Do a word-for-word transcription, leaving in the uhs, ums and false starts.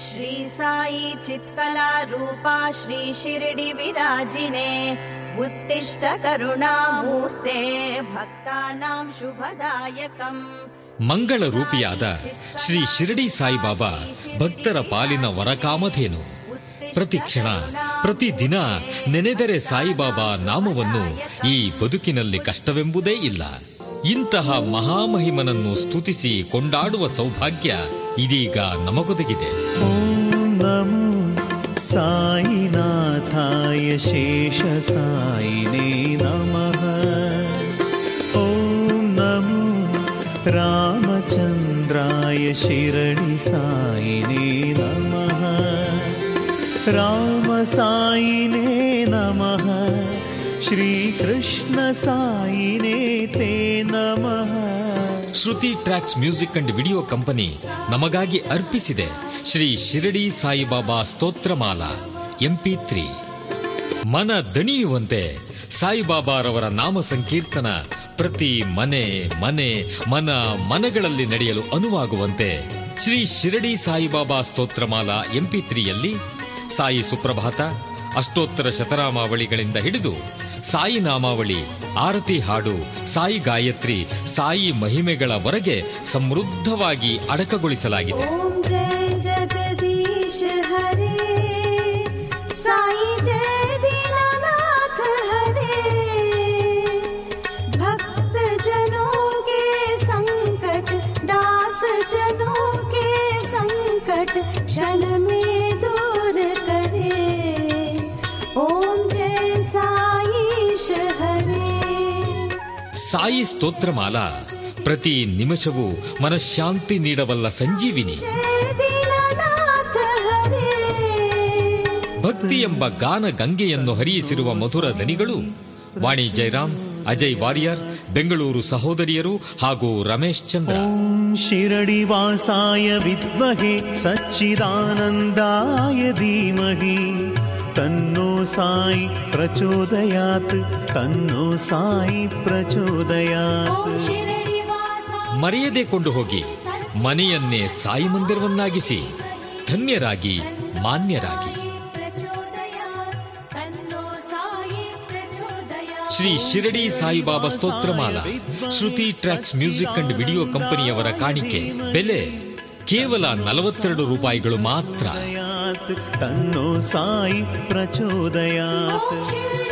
श्री साई चित्कला रूपा श्री शिरडी विराजिने उत्तिष्ठ करुणामूर्ते भक्तानां शुभदायकम्. ಮಂಗಳ ರೂಪಿಯಾದ ಶ್ರೀ ಶಿರಡಿ ಸಾಯಿಬಾಬಾ ಭಕ್ತರ ಪಾಲಿನ ವರಕಾಮಧೇನು. ಪ್ರತಿ ಕ್ಷಣ ಪ್ರತಿ ದಿನ ನೆನೆದರೆ ಸಾಯಿಬಾಬಾ ನಾಮವನ್ನು ಈ ಬದುಕಿನಲ್ಲಿ ಕಷ್ಟವೆಂಬುದೇ ಇಲ್ಲ. ಇಂತಹ ಮಹಾಮಹಿಮನನ್ನು ಸ್ತುತಿಸಿ ಕೊಂಡಾಡುವ ಸೌಭಾಗ್ಯ ಇದೀಗ ನಮಗೊದಗಿದೆ. ನಮೋ ಸಾಯಿನಾಥಾಯ ಶೇಷ ಸಾಯಿನೇ ನಮಃ. ಓಂ ನಮೋ ರಾಮಚಂದ್ರಾಯ ಶಿರಡಿ ಸಾಯಿನೇ ನಮಃ. ರಾಮ ಸಾಯಿನೇ ನಮಃ. ಶ್ರೀಕೃಷ್ಣ ಸಾಯಿನೇ ತೇ ನಮಃ. Shruti tracks music and video company ನಮಗಾಗಿ ಅರ್ಪಿಸಿದೆ ಶ್ರೀ ಶಿರಡಿ ಸಾಯಿಬಾಬಾ ಸ್ತೋತ್ರಮಾಲಾ ಎಂಪಿ ತ್ರೀ. ಮನ ದಣಿಯುವಂತೆ ಸಾಯಿಬಾಬಾರವರ ನಾಮ ಸಂಕೀರ್ತನ ಪ್ರತಿ ಮನೆ ಮನೆ ಮನ ಮನಗಳಲ್ಲಿ ನಡೆಯಲು ಅನುವಾಗುವಂತೆ ಶ್ರೀ ಶಿರಡಿ ಸಾಯಿಬಾಬಾ ಸ್ತೋತ್ರಮಾಲಾ ಎಂಪಿ ತ್ರೀಯಲ್ಲಿ ಸಾಯಿ ಸುಪ್ರಭಾತ, ಅಷ್ಟೋತ್ತರ ಶತನಾಮಾವಳಿಗಳಿಂದ ಹಿಡಿದು ಸಾಯಿ ನಾಮಾವಳಿ, ಆರತಿ ಹಾಡು, ಸಾಯಿ ಗಾಯತ್ರಿ, ಸಾಯಿ ಮಹಿಮೆಗಳವರೆಗೆ ಸಮೃದ್ಧವಾಗಿ ಅಡಕಗೊಳಿಸಲಾಗಿದೆ. ಓಂ ಜಯ ಜಗದೀಶ ಹರೇ ಸಾಯಿ ಜಯ ದೀನನಾಥ ಹರೇ ಭಕ್ತ ಜನೋं के संकट दास जनों के संकट क्षण में दूर करे. ओम जय साईश हरे. ಸಾಯಿ ಸ್ತೋತ್ರಮಾಲಾ ಪ್ರತಿ ನಿಮಿಷವೂ ಮನಃಶಾಂತಿ ನೀಡಬಲ್ಲ ಸಂಜೀವಿನಿ. ಭಕ್ತಿ ಎಂಬ ಗಾನ ಗಂಗೆಯನ್ನು ಹರಿಯಿಸಿರುವ ಮಧುರ ದನಿಗಳು ವಾಣಿ ಜಯರಾಮ್, ಅಜಯ್ ವಾರಿಯರ್, ಬೆಂಗಳೂರು ಸಹೋದರಿಯರು ಹಾಗೂ ರಮೇಶ್ ಚಂದ್ರ. ಓಂ ಶಿರಡಿ ವಾಸಾಯ ವಿದ್ಮಹೇ ಸಚ್ಚಿದಾನಂದಾಯ ಧೀಮಹಿ ತನ್ನೋ ಸಾಯಿ ಪ್ರಚೋದಯಾತ್. ತನ್ನೋ ಸಾಯಿ ಪ್ರಚೋದಯಾತ್. ಮರೆಯದೆ ಕೊಂಡು ಹೋಗಿ ಮನೆಯನ್ನೇ ಸಾಯಿ ಮಂದಿರವನ್ನಾಗಿಸಿ ಧನ್ಯರಾಗಿ ಮಾನ್ಯರಾಗಿ. Shri Shirdi Saibaba Stotramala Shruti tracks music and video ಕಂಪನಿಯವರ ಕಾಣಿಕೆ. ಬೆಲೆ ಕೇವಲ ನಲವತ್ತೆರಡು ರೂಪಾಯಿಗಳು ಮಾತ್ರ. ತನ್ನೋ ಸಾಯಿ ಪ್ರಚೋದಯಾತ್.